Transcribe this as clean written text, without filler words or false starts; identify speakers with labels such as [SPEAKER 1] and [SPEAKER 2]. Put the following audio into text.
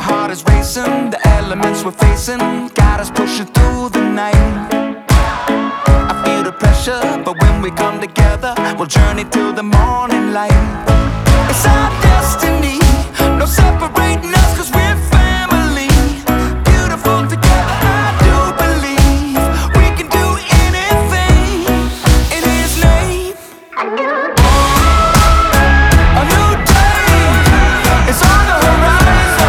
[SPEAKER 1] heart is racing, the elements we're facing got us pushing through the night. I feel the pressure, but when we come together, we'll journey till the morning light. It's our destiny, no separation.